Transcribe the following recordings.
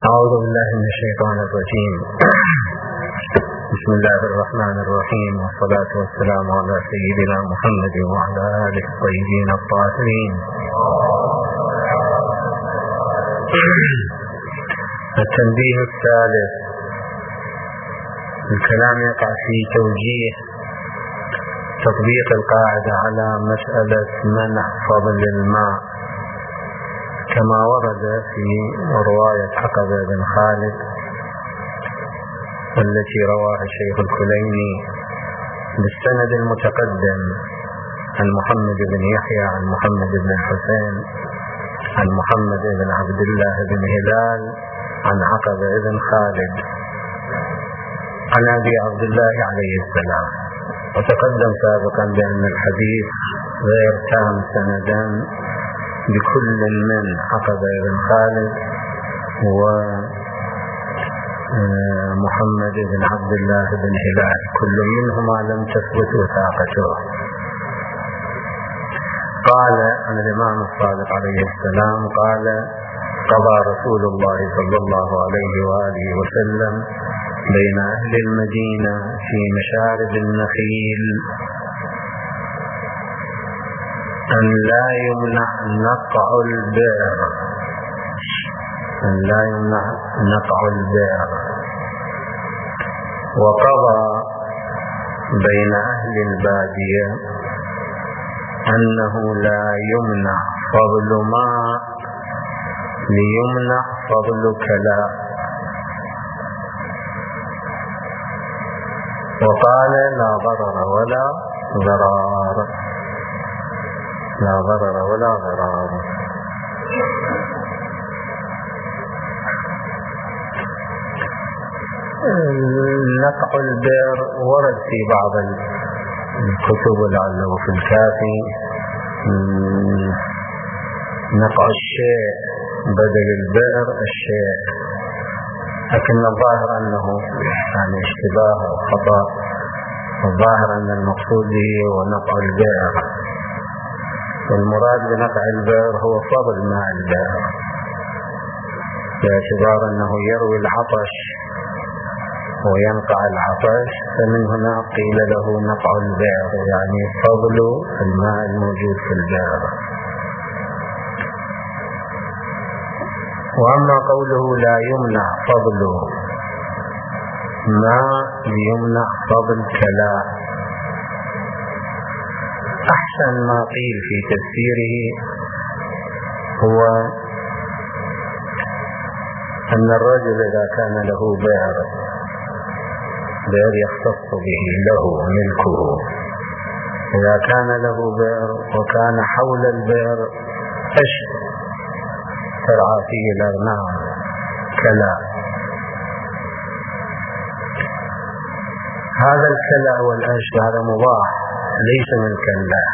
أعوذ بالله من الشيطان الرجيم. بسم الله الرحمن الرحيم، والصلاة والسلام على سيدنا محمد وعلى آله الطيبين الطاهرين. التنبيه الثالث: الكلام يقع في توجيه تطبيق القاعدة على مسألة منع فضل الماء كما ورد في رواية عقبة بن خالد التي رواها الشيخ الكليني بالسند المتقدم عن محمد بن يحيى عن محمد بن الحسين عن محمد بن عبد الله بن هلال عن عقبة بن خالد عن أبي عبد الله عليه السلام. وتقدم سابقا بأن الحديث غير تام سندا بكل من عقبة بن خالد ومحمد بن عبد الله بن هلال، كل منهما لم تثبت وثاقته. قال عن الإمام الصادق عليه السلام قال: قضى رسول الله صلى الله عليه وآله وسلم بين أهل المدينة في مشارب النخيل أن لا يمنع نقع البئر، وقضى بين أهل البادية أنه لا يمنع فضل ماء ليمنع فضل كلاء. وقال: لا ضرر ولا ضرار. نقع البئر ورد في بعض الكتب لعله في الكافي نقع الشيء بدل البئر الشيء، لكن الظاهر أنه يعني اشتباه أو خطأ. الظاهر أن المقصود به هو نقع البئر، والمراد بنقع البئر هو فضل ماء البئر، باعتبار أنه يروي العطش وينقع العطش، فمن هنا قيل له نقع البئر، يعني فضل الماء الموجود في البئر. وأما قوله لا يمنع فضل ماء ليمنع فضل كلاء، أحسن ما قيل في تفسيره هو أن الرجل إذا كان له بئر يختص به له ملكه، إذا كان له بئر وكان حول البئر أشب ترعى فيه الأغنام كلاء، هذا الكلاء والأشب هذا مباح، ليس ملكا له،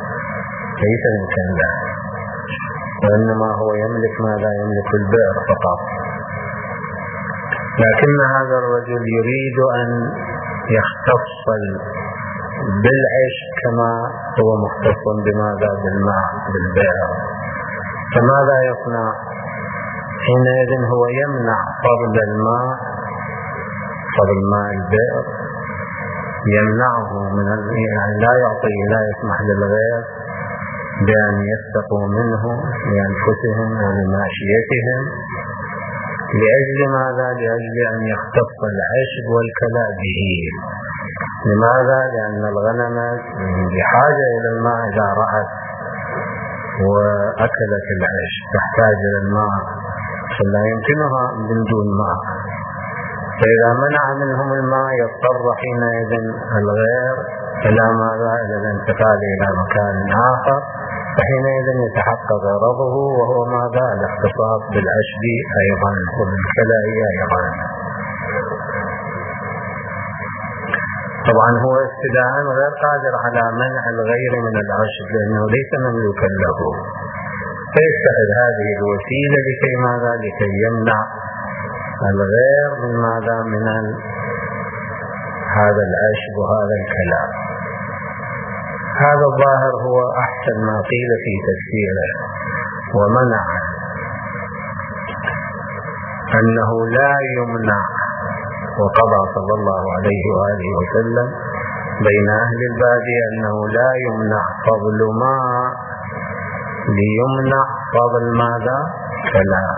وإنما هو يملك ما لا يملك البئر فقط. لكن هذا الرجل يريد أن يختص بالعشب كما هو مختص بماذا بالماء بالبئر، فماذا يصنع حينئذ؟ هو يمنع فضل ماء البئر، يمنعه من يعني لا يسمح للغير بأن يستقوا منه لأنفسهم ولماشيتهم. لأجل ماذا؟ لأجل أن يختص العشب والكلاء به. لماذا؟ لأن الغنم بحاجة إلى الماء إذا رأت وأكلت العشب تحتاج إلى الماء، فلا يمكنها من دون ماء، فإذا منع منهم الماء يضطر حينئذ الغير إلى ماذا؟ إلى الانتقال إلى مكان آخر، فحينئذ يتحقق غرضه، وهو ماذا؟ الاختصاص بالعشب أيضا وبالكلاء أيضا. طبعا هو ابتداء غير قادر على منع الغير من العشب لأنه ليس مملوكا له، فيتخذ هذه الوسيلة لكي ماذا؟ لكي يمنع الغير من ماذا؟ من هذا العشب وهذا الكلاء. هذا الظاهر هو أحسن ما قيل في تفسيره. ومنع أنه لا يمنع، وقضى صلى الله عليه وآله وسلم بين أهل البادية أنه لا يمنع فضل ماء ليمنع فضل ماذا؟ كلام.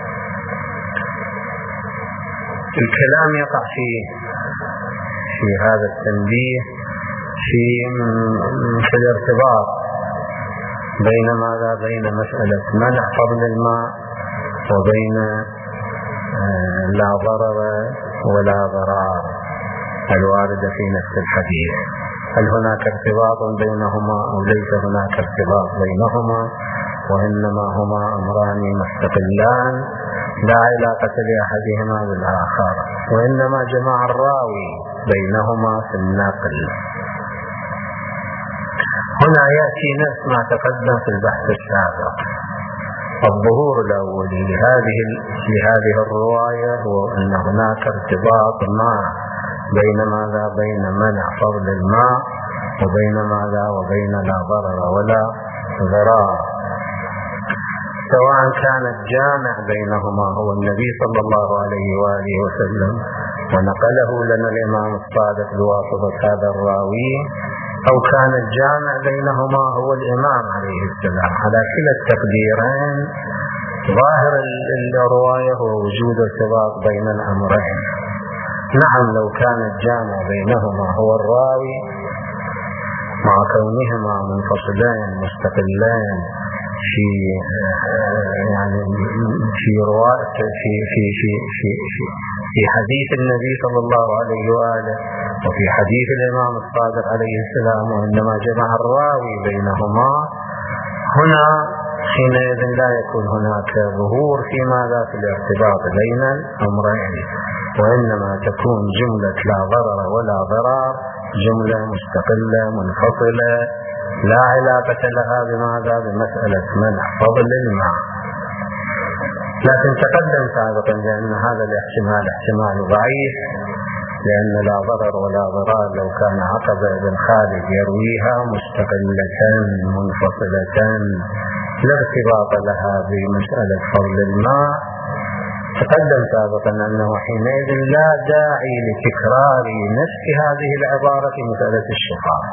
الكلام يقع في هذا التنبيه في الارتباط بين ماذا؟ بين مسألة منع فضل الماء وبين لا ضرر ولا ضرار الواردة في نفس الحديث. هل هناك ارتباط بينهما أو ليس هناك ارتباط بينهما، وإنما هما أمران مستقلان لا علاقة لأحدهما بالآخر، وإنما جمع الراوي بينهما في النقل. هنا يأتي نفس ما تقدم في البحث السابق. الظهور الأولي لهذه الرواية هو أن هناك ارتباط ما بين ماذا؟ بين منع فضل الماء وبين ماذا؟ وبين لا ضرر ولا ضرار، سواء كان الجامع بينهما هو النبي صلى الله عليه وآله وسلم ونقله لنا الإمام الصادق بواسطة هذا الراوي، أو كان الجامع بينهما هو الإمام عليه السلام. على كلا التقديرين ظاهر الرواية هو وجود ارتباط بين الأمرين. نعم، لو كان الجامع بينهما هو الراوي مع كونهما منفصلين مستقلين في في حديث النبي صلى الله عليه وآله وفي حديث الإمام الصادق عليه السلام، وإنما جمع الراوي بينهما، هنا حينئذ لا يكون هناك ظهور في ماذا؟ في الارتباط بين الأمرين، وإنما تكون جملة لا ضرر ولا ضرار جملة مستقلة منفصلة لا علاقة لها بماذا؟ بمسألة منع فضل الماء. لكن تقدم سابقا بأن هذا الاحتمال احتمال ضعيف، لأن لا ضرر ولا ضرار لو كان عقبة بن خالد يرويها مستقلة منفصلة لا ارتباط لها بمسألة فضل الماء، تقدم سابقا أنه حينئذ لا داعي لتكرار نفس هذه العبارة في مسألة الشفاء،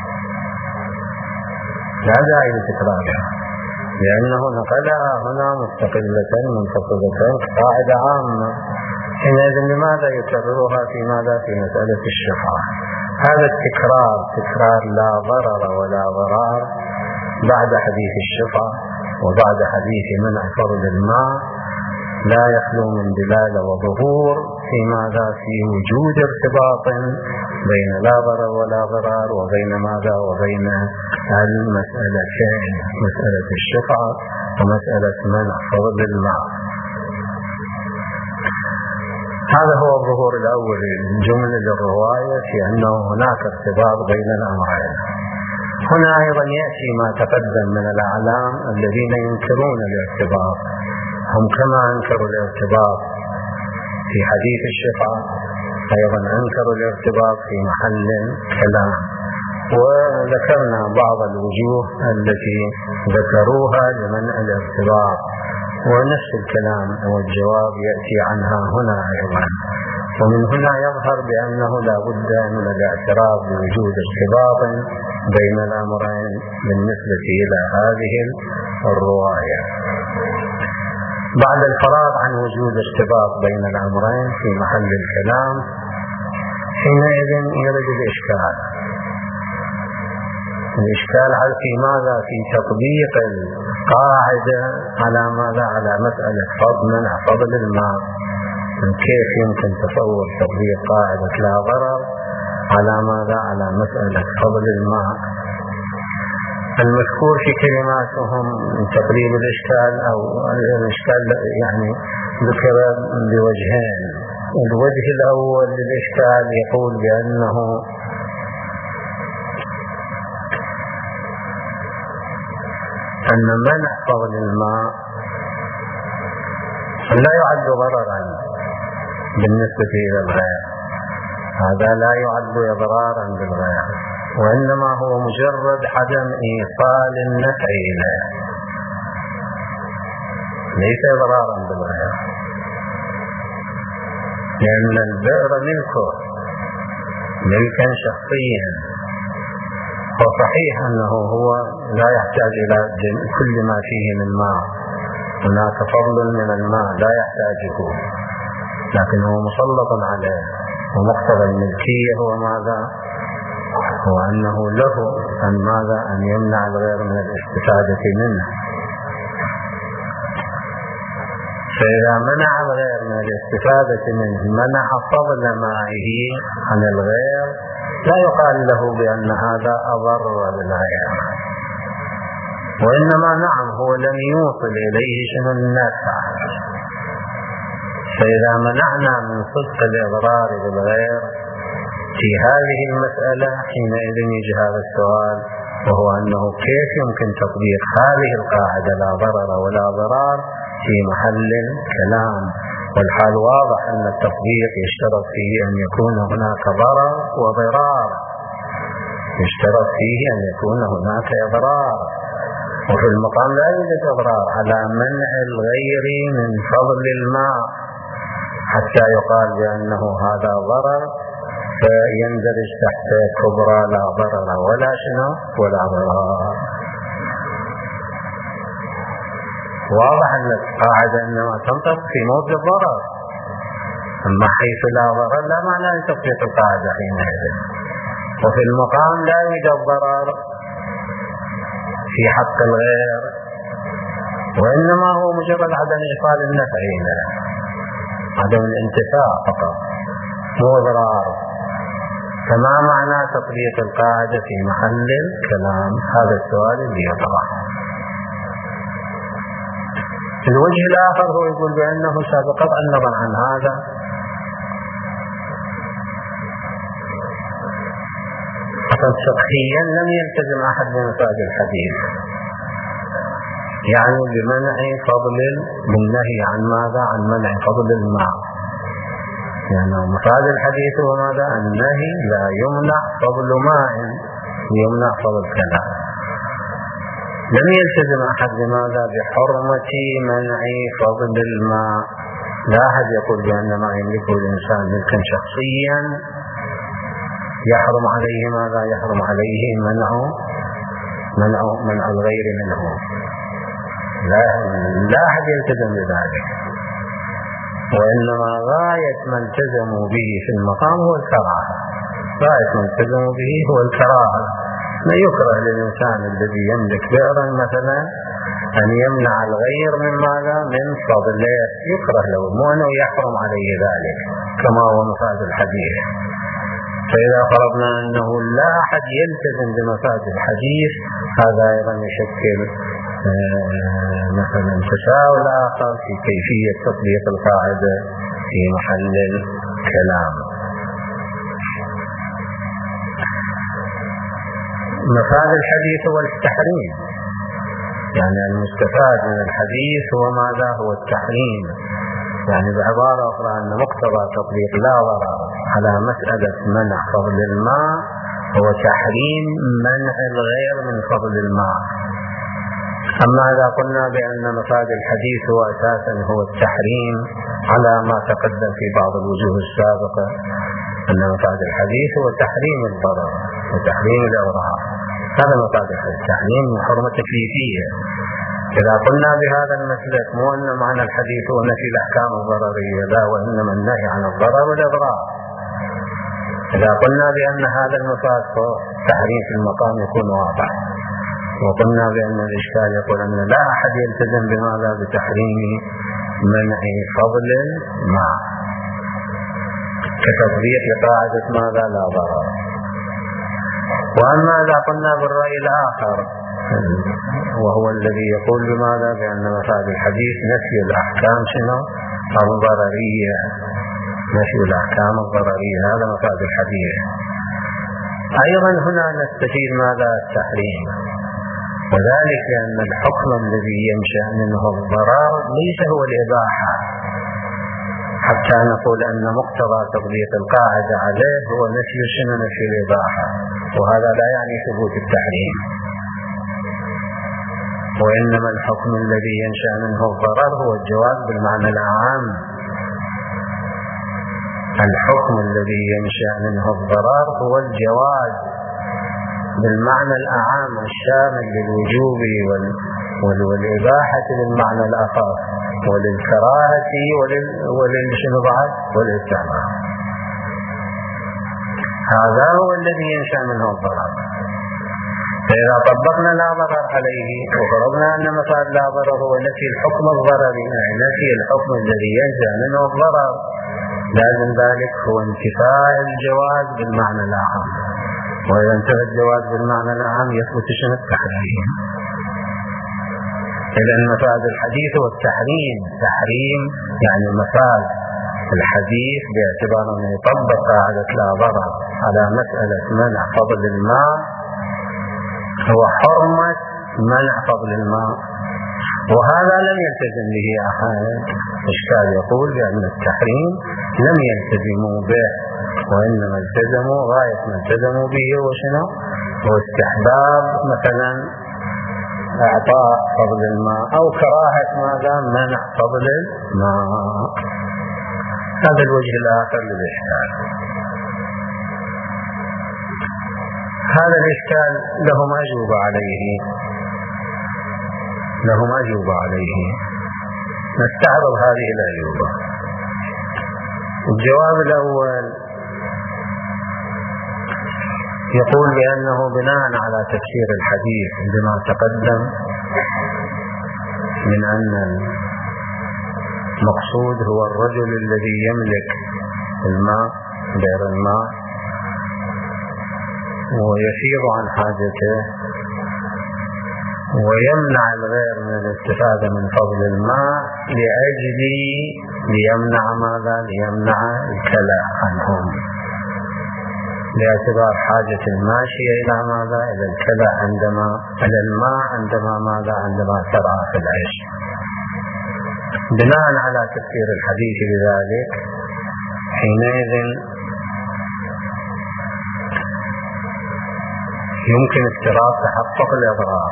لا داعي لتكرارها، لأنه نقلها هنا مستقلة منفصلة قاعدة عامة. حينئذ لماذا يكررها في ماذا؟ في مسألة الشفاء. هذا التكرار تكرار لا ضرر ولا ضرار بعد حديث الشفاء وبعد حديث منع فضل الماء لا يخلو من دلالة وظهور في ماذا؟ في وجود ارتباط بين لا ضرر ولا ضرار وبين ماذا؟ وبين المسألتين، مسألة الشفاء ومسألة منع فضل الماء. هذا هو الظهور الأول الجملة للرواية في أنه هناك ارتباط بين الأمرين. هنا أيضا يأتي ما تقدم من الأعلام الذين ينكرون الارتباط، هم كما أنكروا الارتباط في حديث الشفاء أيضا أنكروا الارتباط في محل كلام، وذكرنا بعض الوجوه التي ذكروها لمنع الارتباط، ونفس الكلام والجواب يأتي عنها هنا أيضا. ومن هنا يظهر بأنه لا بد من الاعتراف بوجود ارتباط بين الأمرين بالنسبة إلى هذه الرواية. بعد الفراغ عن وجود ارتباط بين الأمرين في محل الكلام، حينئذ يرد الإشكال في ماذا؟ في تطبيق القاعدة على ماذا؟ على مسألة منع فضل الماء. كيف يمكن تصور تطبيق قاعدة لا ضرر على ماذا؟ على مسألة فضل الماء. المذكور في كلماتهم تقريب الإشكال أو الإشكال يعني ذكر بوجهين. الوجه الأول للإشكال يقول بأنه أن منع فضل الماء لا يعد ضررا بالنسبة إلى الغير، هذا لا يعد إضرارا بالغير، وإنما هو مجرد عدم إيصال النفع إليه، ليس إضرارا بالغير. لأن البئر ملكه ملكا شخصيا. وصحيح أنه هو لا يحتاج إلى كل ما فيه من ماء، هناك فضل من الماء لا يحتاجه، لكنه مسلط عليه. ومقتضى الملكية هو ماذا؟ هو أنه له أن ماذا؟ أن يمنع الغير من الاستفادة منه. فإذا منع الغير من الاستفادة منه منع فضل مائه عن الغير، لا يقال له بأن هذا أضر بالغير، وإنما نعم هو لم يوصل إليه شنو النفع. فإذا منعنا من صدق الإضرار بالغير في هذه المسألة حينئذ يجي هذا السؤال، وهو أنه كيف يمكن تطبيق هذه القاعدة لا ضرر ولا ضرار في محل الكلام؟ والحال واضح أن التطبيق يشترط فيه أن يكون هناك ضرر وضرار، يشترط فيه أن يكون هناك إضرار، وفي المقام لا يوجد إضرار على منع الغير من فضل الماء حتى يقال بأنه هذا ضرر فيندرج تحت كبرى لا ضرر ولا شنو ولا ضرار. واضح أن القاعدة إنما تنطق في موضع الضرر، أما حيث لا ضرر لا معنى لتطبيق القاعدة حينئذ. وفي المقام لا يوجد ضرر في حق الغير، وإنما هو مجرد عدم إيصال النفع له، عدم الانتفاع فقط مو ضرار. فما معنى تطبيق القاعدة في محل الكلام؟ هذا السؤال اللي يطرح. الوجه الآخر هو يقول بأنه سابقا النظر عن هذا فقهيا لم يلتزم أحد بمفاد الحديث، يعني بمنع فضل بالنهي عن ماذا؟ عن منع فضل الماء. يعني مفاد الحديث هو ماذا؟ النهي لا يمنع فضل ماء، يمنع فضل كذا. لم يلتزم أحد بماذا؟ بحرمة منع فضل الماء. لا أحد يقول بأن ما يملكه الإنسان ملكا شخصيا يحرم عليه ماذا؟ يحرم عليه منع الغير منه. لا أحد يلتزم بذلك، وإنما غاية ما التزموا به في المقام هو الكراهة. غاية ما التزموا به هو الكراهة. ما يكره للإنسان الذي يملك بئرا مثلا أن يمنع الغير من ماذا؟ من فضله، يكره له، مو أنه يحرم عليه ذلك كما هو مفاد الحديث. فإذا فرضنا أنه لا أحد يلتزم بمفاد الحديث، هذا أيضا يشكل مثلا تساؤل آخر في كيفية تطبيق القاعدة في محل الكلام. مفاد الحديث هو التحريم، يعني المستفاد من الحديث هو ماذا؟ هو التحريم. يعني بعبارة أخرى أن مقتضى تطبيق لا ضرر على مسألة منع فضل الماء هو تحريم منع الغير من فضل الماء. أما إذا قلنا بأن مفاد الحديث هو أساسا هو التحريم على ما تقدم في بعض الوجوه السابقة، أن مفاد الحديث هو تحريم الضرر وتحريم الأضرار، هذا مفاد الحديث، تحريم حرمة تكليفية. إذا قلنا بهذا المسلك مو أن معنى الحديث هو نفي الأحكام الضررية، لا، وإنما النهي عن الضرر والإضرار. إذا قلنا بأن هذا المفاد هو تحريم في المقام يكون واضح. وقلنا بأن الإشكال يقول أن لا أحد يلتزم بماذا؟ بتحريم منع فضل الماء كتطبيق لقاعدة ماذا؟ لا ضرر. وأما إذا قلنا بالرأي الآخر وهو الذي يقول بماذا؟ بأن مفاد الحديث نفي الأحكام شنو؟ الضررية، نفي الأحكام الضررية، هذا مفاد الحديث. أيضا هنا نستفيد ماذا؟ التحريم، وذلك لأن الحكم الذي ينشأ منه الضرر ليس هو الإباحة، حتى نقول أن مقتضى تطبيق القاعدة عليه هو نفي شنو؟ نفي الإباحة، وهذا لا يعني ثبوت التحريم. وإنما الحكم الذي ينشأ منه الضرر هو الجواز بالمعنى العام، الحكم الذي ينشأ منه الضرر هو الجواز بالمعنى الأعم الشامل للوجوب والإباحة بالمعنى الأخص، وللكراهة والاستحباب. هذا هو الذي ينشأ منه الضرر. فإذا طبقنا لا ضرر عليه وفرضنا أن مفاد لا ضرر هو نفي الحكم الضرري، يعني نفي الحكم الذي ينشأ منه الضرر، لازم ذلك هو انتفاء الجواز بالمعنى الأعم. وإذا انتفى الجواز بالمعنى الأعم يثبت شنو؟ التحريم. إذا مفاد الحديث هو التحريم. تحريم يعني مفاد الحديث باعتبار أنه يطبق قاعدة لا ضرر على مسألة منع فضل الماء هو حرمة منع فضل الماء، وهذا لم يلتزم به أحد. إشكال يقول بأن التحريم لم يلتزموا به، وإنما التزموا غاية ما التزموا به وشنو؟ واستحباب مثلا إعطاء فضل الماء أو كراهة ماذا؟ منع فضل الماء. هذا الوجه الآخر للإشكال. هذا الإشكال لهم أجوبة عليه، نستعرض هذه الأجوبة. الجواب الأول يقول بأنه بناء على تفسير الحديث بما تقدم من أن المقصود هو الرجل الذي يملك الماء بئر الماء ويفيض عن حاجته ويمنع الغير من الاستفادة من فضل الماء لأجل ليمنع ماذا؟ ليمنع الكلى عنهم، باعتبار حاجة الماشية إلى ماذا؟ إلى الكلى إلى الماء عندما ترعى في العيش. بناء على تفسير الحديث بذلك حينئذ يمكن افتراض تحقق الإضرار.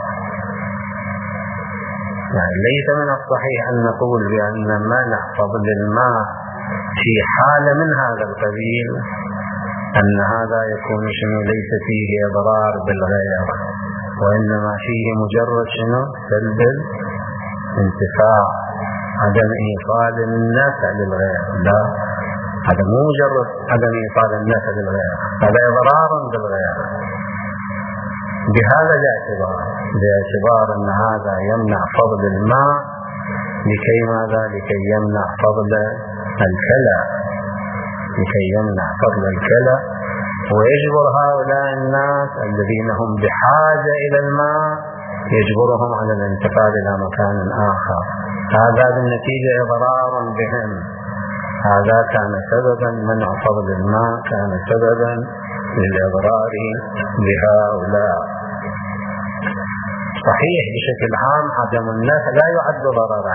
يعني ليس من الصحيح أن نقول بأن منع فضل الماء في حالة من هذا القبيل أن هذا يكون شنو؟ ليس فيه إضرار بالغير، وإنما فيه مجرد شنو؟ سلب الانتفاع، عدم إيصال النفع للغير. لا، هذا مو مجرد عدم إيصال النفع للغير، هذا إضرار بالغير. بهذا باعتبار أن هذا يمنع فضل الماء لكي ماذا؟ لكي يمنع فضل الكلى، ويجبر هؤلاء الناس الذين هم بحاجة إلى الماء يجبرهم على الانتقال إلى مكان آخر. هذا بالنتيجة إضرار بهم. هذا كان سببا، منع فضل الماء كان سببا للإضرار بهؤلاء. صحيح بشكل عام عدم النفع لا يعد ضررا،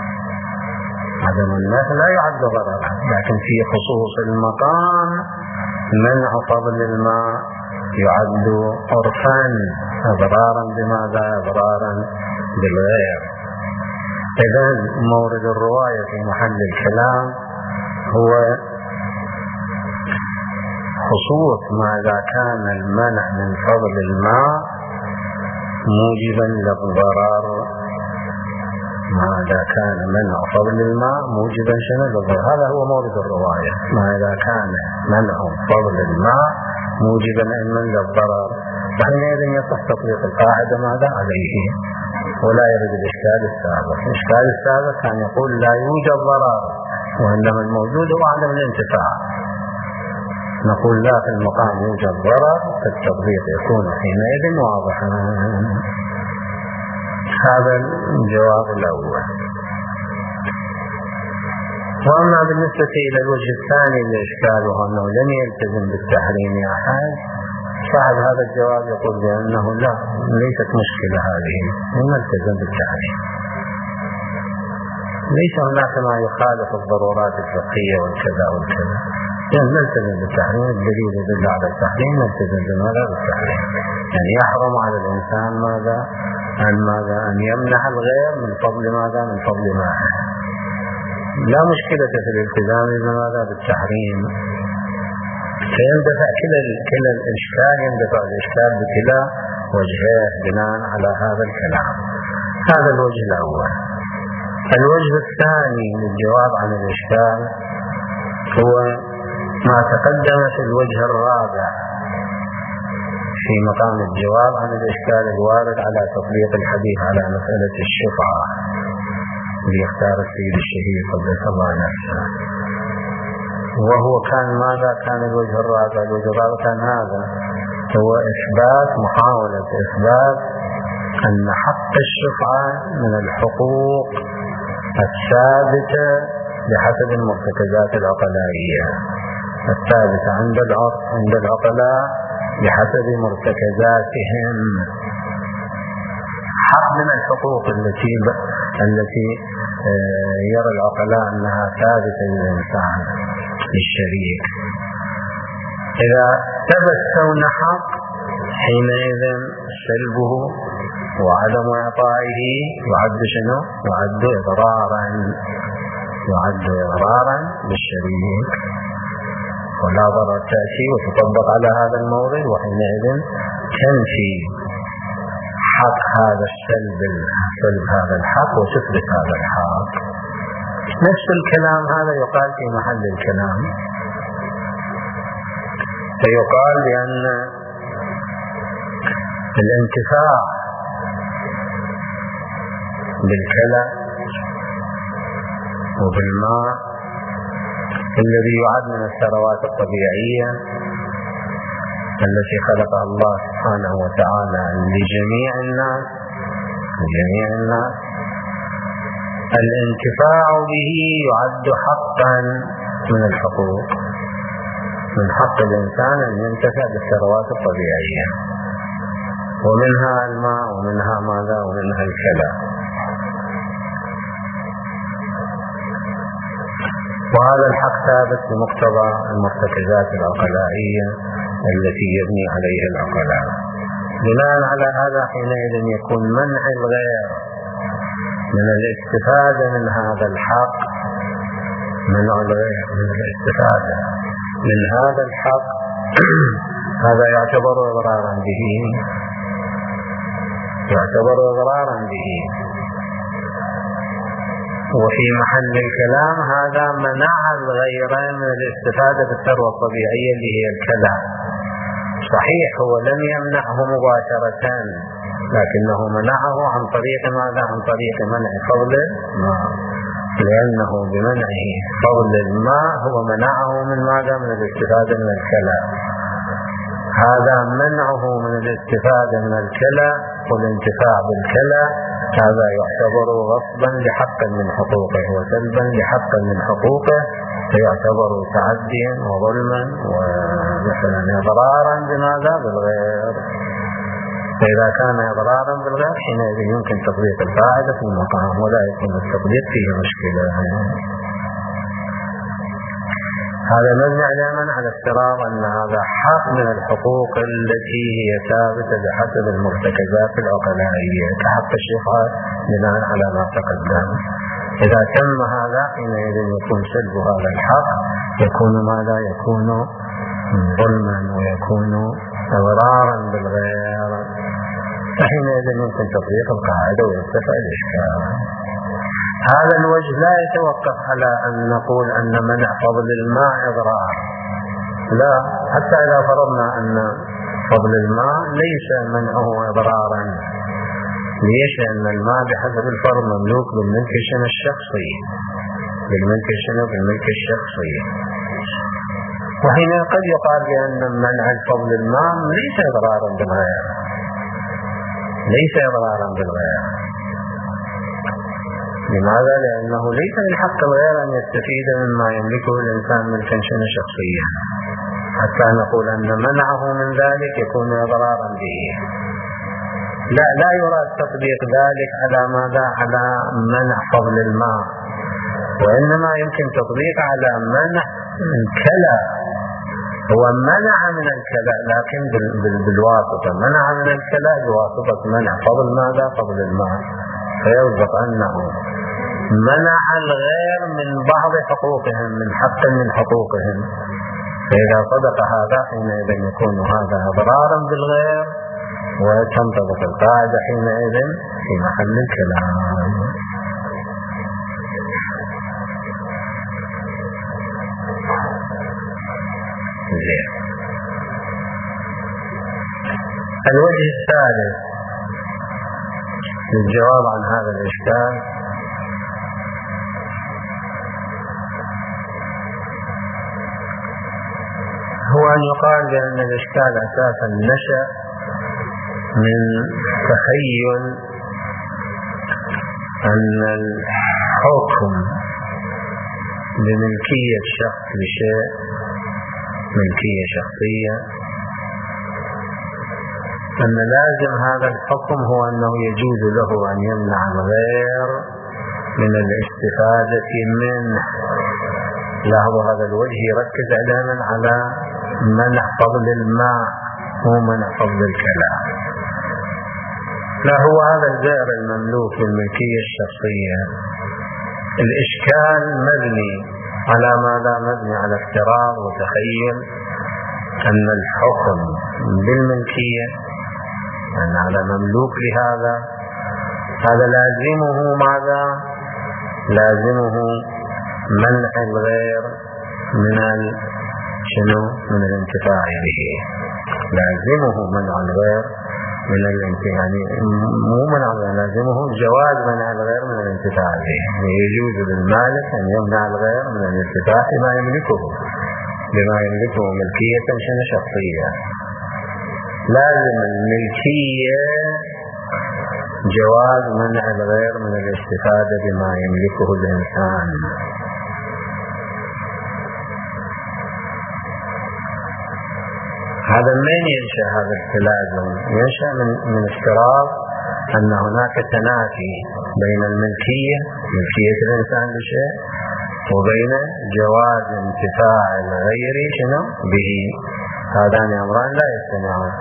لكن في خصوص المقام منع فضل الماء يعد عرفا إضرارا بماذا؟ إضرارا بالغير. إذن مورد الرواية في محل الكلام هو خصوص ماذا كان المنع من فضل الماء موجبا للضرر، ماذا كان منع فضل الماء موجبا شنو؟ للضرر. هذا هو مورد الرواية، ماذا كان منع فضل الماء موجبا للضرر، فحينئذ يصح تطبيق القاعدة ماذا؟ عليه، ولا يرد الإشكال السابق. الإشكال السابق كان يقول لا يوجد ضرر وإنما الموجود هو عدم الانتفاع. نقول لا، في المقام يوجد ضرر، فالتطبيق يكون حينئذ واضحا. هذا الجواب الأول. وأما بالنسبة إلى الوجه الثاني للإشكال وهو أنه لم يلتزم بالتحريم أحد، صاحب هذا الجواب يقول بأنه لا، ليست مشكلة هذه، لم يلتزم بالتحريم. ليس هناك ما يخالف الضرورات الفقهية والكذا والكذا، يعني نلتزم بالتحريم، الدليل يدل على التحريم، نلتزم بماذا؟ بالتحريم. يعني يحرم على الإنسان ماذا؟ أن يمنع الغير من فضل ماذا؟ من فضل ماء. لا مشكلة في الالتزام بماذا؟ بالتحريم. فيندفع كلا الإشكال، يندفع الإشكال بكلا وجهه بناء على هذا الكلام. هذا الوجه الأول. الوجه الثاني للجواب عن الإشكال هو ما تقدم في الوجه الرابع في مقام الجواب عن الإشكال الوارد على تطبيق الحديث على مسألة الشفعة ليختار السيد الشهيد قدس الله نفسه. وهو كان ماذا؟ كان الوجه الرابع. الوجه الرابع كان هذا، هو إثبات، محاولة إثبات أن حق الشفعة من الحقوق الثابتة بحسب المرتكزات العقلائية، الثابتة عند العقلاء بحسب مرتكزاتهم. حق من الحقوق التي يرى العقلاء أنها ثابتة للإنسان للشريك. إذا ثبت كون حق حينئذ سلبه وعدم إعطائه يعد شنو؟ يعد إضرارا بالشريك، ولا ضرر تأتي وتطبق على هذا الموضع، وحينئذ تنفي حق هذا سلب هذا الحق وتثبت هذا الحق. نفس الكلام هذا يقال في محل الكلام، فيقال بأن الانتفاع بالكلى وبالماء الذي يعد من الثروات الطبيعية التي خلقها الله سبحانه وتعالى لجميع الناس، الانتفاع به يعد حقا من الحقوق، من حق الإنسان أن ينتفع بالثروات الطبيعية، ومنها الماء ومنها ماذا؟ ومنها الكلى. وهذا الحق ثابت بمقتضى المرتكزات العقلائية التي يبني عليها العقلاء. بناء على هذا حينئذ يكون منع الغير من الاستفادة من هذا الحق، منع الغير من الاستفادة من هذا الحق هذا يعتبر إضرارا به، وفي محل الكلام هذا منع الغير من الاستفادة بالثروة الطبيعية اللي هي الكلى. صحيح هو لم يمنعه مباشرة، لكنه منعه عن طريق ماذا؟ عن طريق منع فضل الماء، لأنه بمنعه فضل الماء هو منعه من ماذا؟ من الاستفادة من الكلى. هذا منعه من الاستفادة من الكلى والانتفاع بالكلى، هذا يعتبر غصبا لحق من حقوقه وسلبا لحق من حقوقه، فيعتبر تعديا وظلما ومثلا إضرارا بماذا؟ بالغير. فإذا كان إضرارا بالغير حينئذ يمكن تطبيق القاعدة في المقام ولا يكون التطبيق فيه مشكلة. هذا مبني على افتراض أن هذا حق من الحقوق التي هي ثابتة بحسب المرتكزات العقلائية كحق الشفعة بناء على ما تقدم. إذا تم هذا حينئذ يكون سلب هذا الحق يكون ماذا؟ يكون ظلما ويكون إضرارا بالغير، فحينئذ يمكن تطبيق القاعدة ويرتفع الإشكال. هذا الوجه لا يتوقف على أن نقول أن منع فضل الماء إضرار، لا، حتى إذا فرضنا أن فضل الماء ليس منعه إضرارا. ليش؟ أن الماء بحسب الفرض مملوك بالملك الشخصي، بالملك الشخصي. وحين قد يقال بأن منع فضل الماء ليس إضرارا بالغير، لماذا؟ لأنه ليس من حق الغير أن يستفيد مما يملكه الإنسان ملكا شخصيا حتى نقول أن منعه من ذلك يكون إضرارا به. لا يراد تطبيق ذلك على ماذا؟ على منع فضل الماء، وإنما يمكن تطبيق على منع الكلى. هو منع من الكلى لكن بالواسطة، منع من الكلى بواسطة منع فضل ماذا؟ فضل الماء. فيوجب أنه منع الغير من بعض حقوقهم، من حق من حقوقهم، فإذا صدق هذا حينئذ يكون هذا إضرارا بالغير، وتنطبق القاعدة حينئذ في محل الكلام. الوجه الثالث للجواب عن هذا الإشكال هو أن يقال بأن الإشكال أساسا نشأ من تخيل أن الحكم بملكية شخص لشيء ملكية شخصية، أن لازم هذا الحكم هو أنه يجوز له أن يمنع الغير من الاستفادة منه. لاحظوا هذا الوجه يركز دائما على منع فضل الماء مو منع فضل الكلام. لا، هو هذا الغير المملوك للملكية الشخصية الإشكال مبني على ماذا؟ مبني على افتراض وتخيل أن الحكم بالملكية أن على مملوك لهذا هذا لازمه ماذا؟ لازمه منع الغير من من الانتفاع به. لازمه منع الغير من الانتفاع، يعني مو منع الغير، لازمه جواز منع الغير من الانتفاع به. يجوز للمالك أن يمنع الغير من الانتفاع بما يملكه ملكية شخصية. لازم الملكية جواز منع الغير من الاستفادة بما يملكه الإنسان. هذا من ينشأ هذا التلازم؟ ينشأ من افتراض أن هناك تنافي بين ملكية الإنسان لشيء وبين جواز انتفاع الغير به. هذان أمران لا يجتمعان،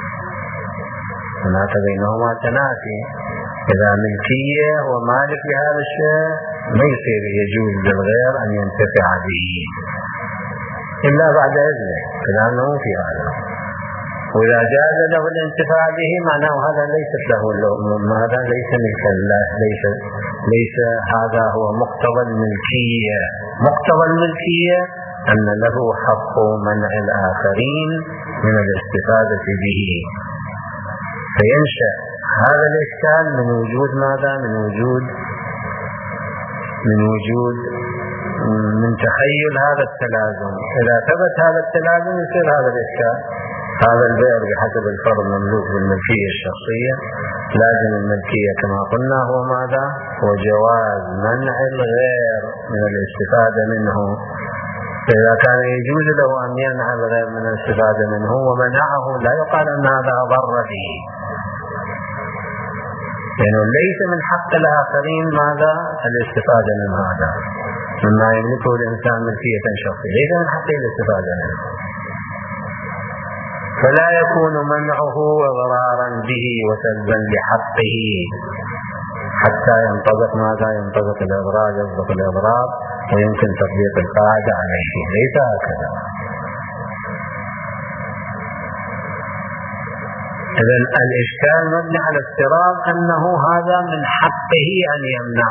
هناك بينهما تنافي. إذا ملكية ومالك لهذا الشيء ما يصير يجوز للغير أن ينتفع به إلا بعد إذنه، كلامه في هذا. وإذا جاز له الانتفاع به معناه هذا ليست له، هذا ليس ملكا له، ليس هذا هو مقتضى الملكية. مقتضى الملكية أن له حق منع الآخرين من الاستفادة به. فينشأ هذا الإشكال من وجود ماذا؟ من تخيل هذا التلازم. إذا ثبت هذا التلازم يصير هذا الإشكال. هذا البيع بحسب الفرض مملوك بالملكية الشخصية، لازم الملكية كما قلنا هو ماذا؟ هو جواز منع الغير من الاستفادة منه. فإذا كان يجوز له أن يمنع الغير من الاستفادة منه ومنعه، لا يقال أن هذا أضر به، لأنه ليس من حق الآخرين ماذا؟ الاستفادة من هذا مما يملكه الإنسان ملكية شخصية، ليس من حقه الاستفادة منه. فلا يكون منعه إضرارا به وسلبا لحقه حتى ينطبق ماذا؟ ينطبق الإضرار، يصدق الإضرار ويمكن تطبيق القاعدة عليه. ليس هكذا. إذن الإشكال مبني على افتراض أنه هذا من حقه أن يمنع،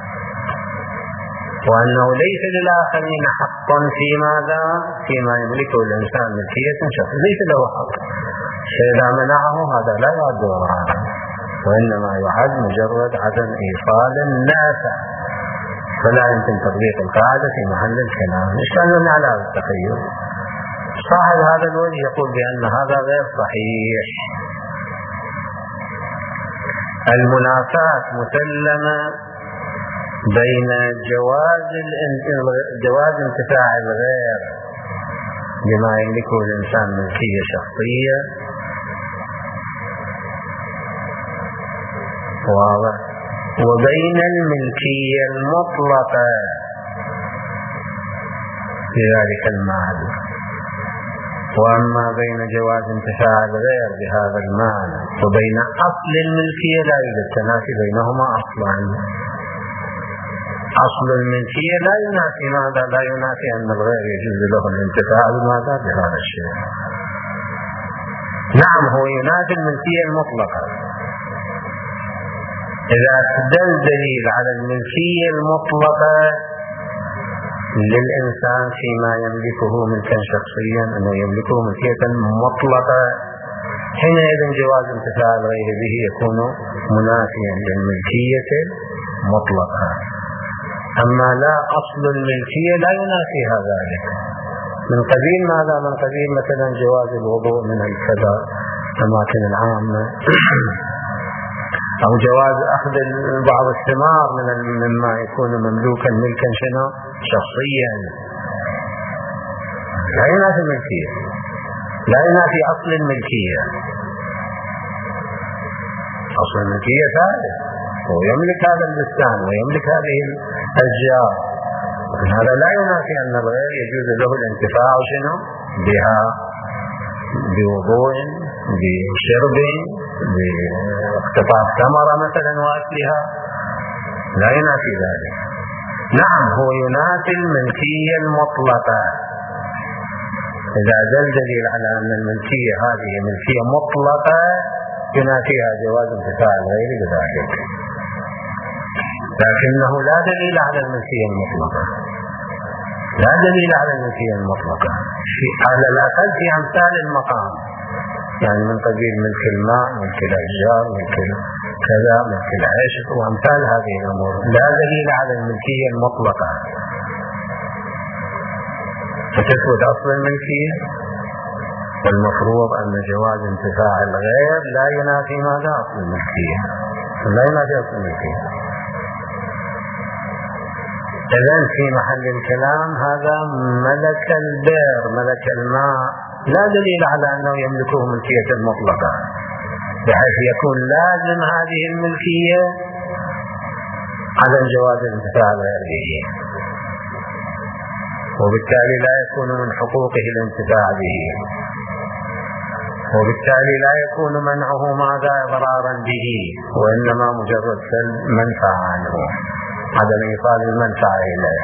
وأنه ليس للآخرين حق في ماذا؟ فيما يملكه الإنسان ملكية شخصية، ليس له حق. فإذا منعه هذا لا يعد ضررا، وإنما يعد مجرد عدم إيصال نافع. فلا يمكن تطبيق القاعدة في محل الكلام. الإشكال مبني على هذا التخيل. صاحب هذا الوجه يقول بأن هذا غير صحيح. المنافاة مسلمة بين جواز انتفاع الغير بما يملكه الإنسان ملكية شخصية، واضح، وبين الملكية المطلقة في ذلك المال. وأما بين جواز انتفاع الغير بهذا المال وبين أصل الملكية لا يوجد تنافي بينهما أصلا. أصل الملكية لا ينافي ماذا؟ لا ينافي أن الغير يجوز له الانتفاع بماذا؟ بهذا الشيء. نعم هو ينافي الملكية المطلقة. إذا استدل دليل على الملكية المطلقة للإنسان فيما يملكه ملكا شخصيا أنه يملكه ملكية مطلقة، حينئذ جواز انتفاع الغير به يكون منافيا للملكية المطلقة. أما لا، أصل الملكية لا ينافيها ذلك. من قبيل ماذا؟ من قبيل مثلا جواز الوضوء من الكذا الأماكن العامة، أو جواز أخذ بعض الثمار مما يكون مملوكا ملكا شنو شخصيا. لا ينافي الملكية، لا ينافي أصل الملكية. أصل الملكية ثابت، هو يملك هذا البستان ويملك هذه الأشجار، هذا لا ينافي أن الغير يجوز له الانتفاع شنو بها، بوضوء، بشرب، باقتطاف ثمرة مثلا وأكلها، لا ينافي ذلك. نعم هو ينافي الملكية المطلقة. إذا دل دليل على أن الملكية هذه ملكية مطلقة ينافيها جواز انتفاع الغير بذلك، لكنه لا دليل على الملكية المطلقة، لا دليل على الملكية المطلقة على الأقل في أمثال المقام، يعني من قبيل ملك الماء، ملك الأشجار، ملك كذا، ملك العيش وأمثال هذه الأمور، لا دليل على الملكية المطلقة. فتثبت أصل الملكية، والمفروض أن جواز انتفاع الغير لا ينافي ماذا؟ أصل الملكية، لا ينافي أصل الملكية. إذن في محل الكلام هذا ملك البئر، ملك الماء، لا دليل على أنه يملكه ملكية مطلقة، بحيث يكون لازم هذه الملكية عدم جواز الانتفاع الغير به، وبالتالي لا يكون من حقوقه الانتفاع به، وبالتالي لا يكون منعه ماذا؟ إضرارا به، وإنما مجرد سلب منفعة عنه، عدم إيصال المنفعة إليه.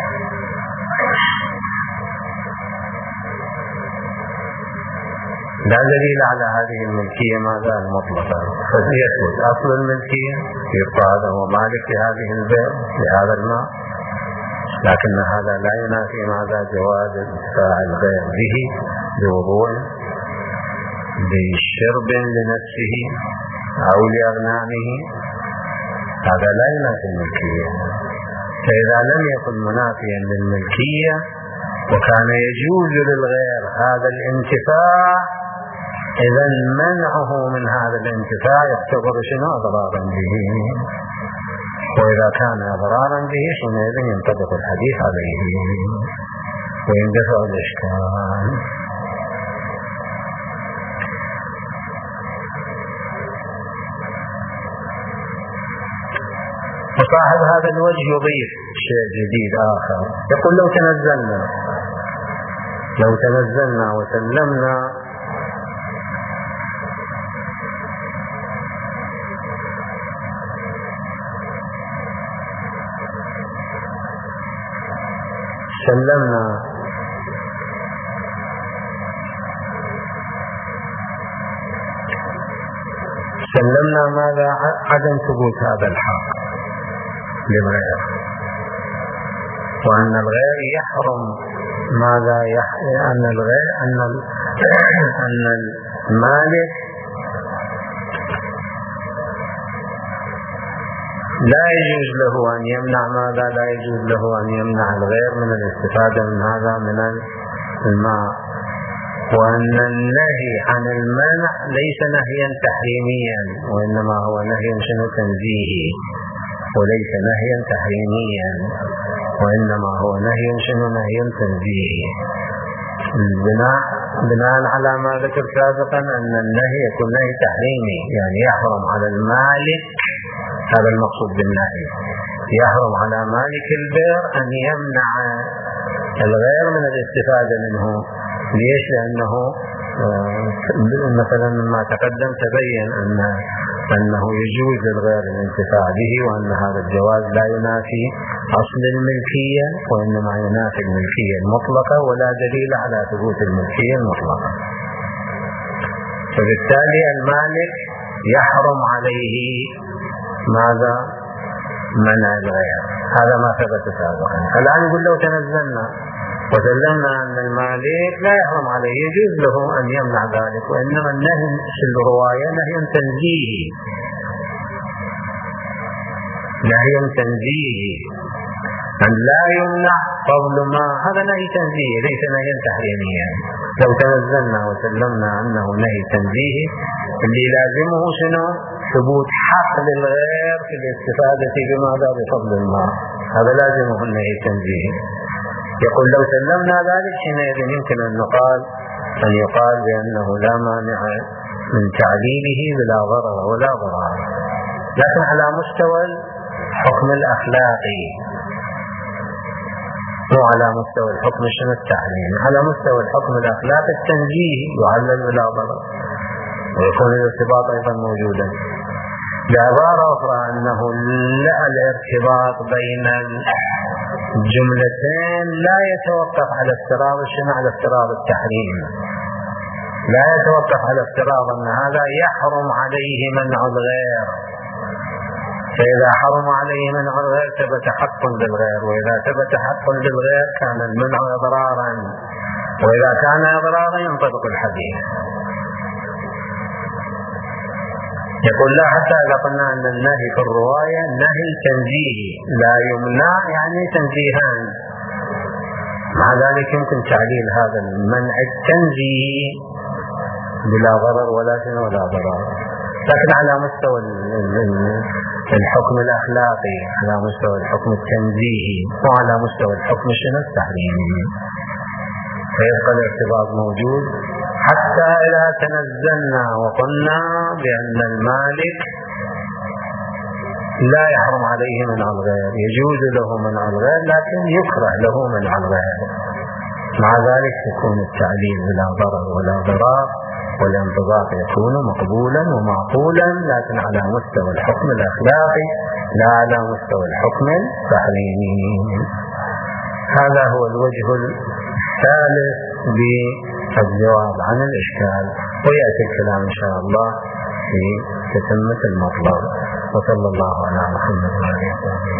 لا دليل على هذه الملكية ماذا؟ المطلقة. فيثبت أصل الملكية، يبقى هذا هو مالك لهذه البئر لهذا الماء، لكن هذا لا ينافي ماذا؟ جواز انتفاع الغير به بوضوء، بشرب لنفسه أو لأغنامه، هذا لا ينافي الملكية. فإذا لم يكن منافيا للملكية وكان يجوز للغير هذا الانتفاع، إذا منعه من هذا الانتفاع يعتبر شنو؟ إضرارا به، وإذا كان إضرارا به حينئذ ينطبق الحديث عليه ويندفع الإشكال. وصاحب هذا الوجه يضيف شيء جديد آخر، يقول لو تنزلنا وسلمنا ماذا؟ عدم ثبوت هذا الحق للغير، وأن الغير يحرم ماذا؟ أن المالك لا يجوز له أن يمنع ماذا؟ لا يجوز له أن يمنع الغير من الاستفادة من هذا من الماء، وأن النهي عن المنع ليس نهيا تحريميا، وإنما هو نهي شنو؟ تنزيهي، وليس نهيا تحريميا، وإنما هو نهي شنو؟ نهي تنزيهي. بناء على ما ذكر سابقا أن النهي يكون نهي تحريمي، يعني يحرم على المالك، هذا المقصود بالنهي، يحرم على مالك البئر أن يمنع الغير من الاستفادة منه. ليش؟ لأنه مثلا ما تقدم تبين أن أنه يجوز للغير الانتفاع به، وأن هذا الجواز لا ينافي أصل الملكية، وإنما ينافي الملكية المطلقة، ولا دليل على ثبوت الملكية المطلقة. فبالتالي المالك يحرم عليه ماذا؟ منع الغير. هذا ما ثبت سابقا. الآن يقول لو تنزلنا وسلمنا أن المالك لا يحرم عليه، يجوز له أن يمنع ذلك، وإنما النهي في الرواية نهي تنزيهي، نهي تنزيهي أن لا يمنع فضل ما، هذا نهي تنزيهي ليس نهيا تحريميا. لو تنزلنا وسلمنا أنه نهي تنزيهي اللي لازمه شنو؟ ثبوت حق للغير في الاستفادة بماذا؟ بفضل الماء، هذا لازمه النهي التنزيهي. يقول لو سلمنا ذلك حينئذ يمكن أن يقال بأنه لا مانع من تعليله بلا ضرر ولا ضرار، لكن على مستوى الحكم الأخلاقي، مو على مستوى الحكم التحريمي. على مستوى الحكم الأخلاقي التنزيهي يعلل بلا ضرر، ويكون الارتباط أيضا موجودا. بعبارة أخرى أنه الارتباط بين الجملتين لا يتوقف على افتراض على افتراض التحريم، لا يتوقف على افتراض أن هذا يحرم عليه منع الغير، فإذا حرم عليه منع الغير ثبت حق للغير، وإذا ثبت حق للغير كان المنع إضرارا، وإذا كان إضرارا ينطبق الحديث. يقول لا، حتى إذا قلنا أن النهي في الرواية نهي تنزيهي، لا يمنع يعني تنزيهان، مع ذلك يمكن تعليل هذا المنع التنزيهي بلا ضرر ولا ضرر، لكن على مستوى الحكم الأخلاقي، على مستوى الحكم التنزيهي، وعلى مستوى الحكم التحريمي، فيبقى الارتباط موجود حتى إذا تنزلنا وقلنا بأن المالك لا يحرم عليه منع الغير، يجوز له منع الغير لكن يكره له منع الغير، مع ذلك يكون التعليل بلا ضرر ولا ضرار، والانضباط يكون مقبولا ومعقولا، لكن على مستوى الحكم الأخلاقي لا على مستوى الحكم التحريمي. هذا هو الوجه الثالث بالجواب عن الإشكال، ويأتي الكلام إن شاء الله في تتمة المطلب. وصلى الله على محمد وعلى آله وصحبه.